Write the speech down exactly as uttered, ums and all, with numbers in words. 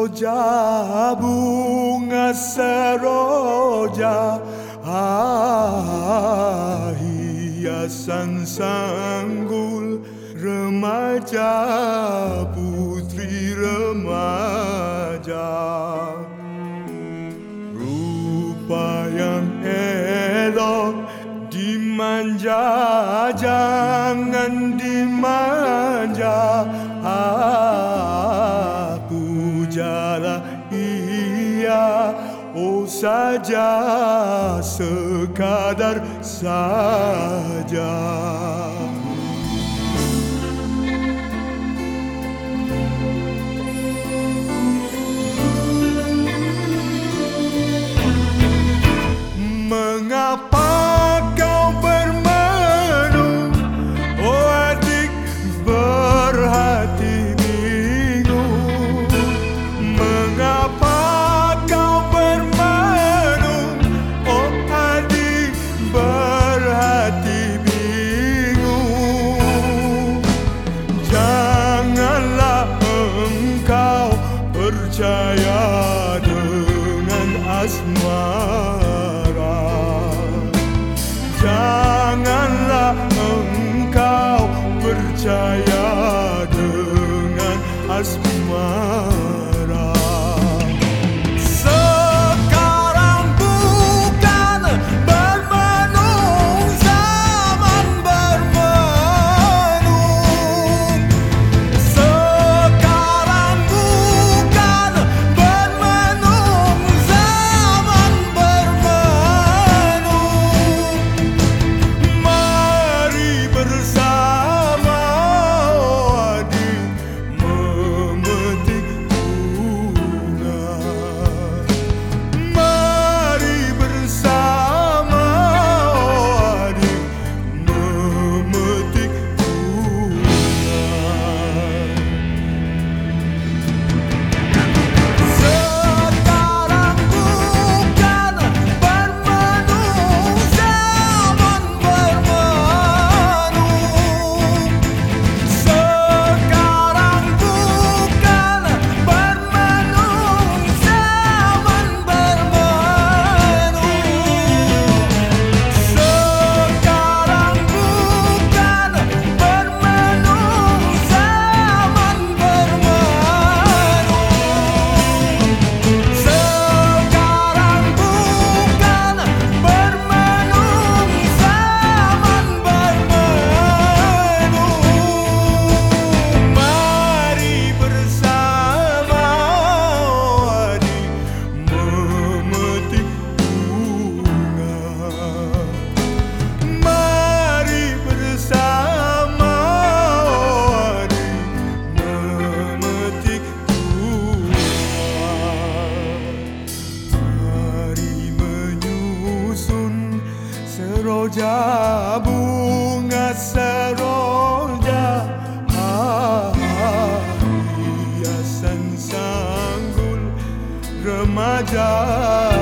Seroja bunga seroja, ah, hiasan sanggul remaja, putri remaja. Rupa yang elok dimanja, jangan dimanja, ah, pujalah ia, oh saja, sekadar saja. Mengapa kau bermenung, oh adik berhati bingung? Mengapa kau bermenung, oh adik berhati bingung? Janganlah engkau percaya dengan asmara, janganlah engkau percaya dengan asmara. Sekarang bukan bermenung, zaman bermenung. Sekarang bukan bermenung, zaman bermenung. Mari bersama adik memetik bunga. Mari bersama adik memetik bunga. Sekarang bukan bermenung, zaman bermenung. Sekarang bukan bermenung, zaman bermenung. Sekarang bukan bermenung, zaman bermenung. Sekarang bukan bermenung, zaman bermenung. Mari bersama adik memetik bunga. Mari bersama adik memetik bunga. Mari menyusun seroja bunga seroja, ah, hiasan sanggul remaja.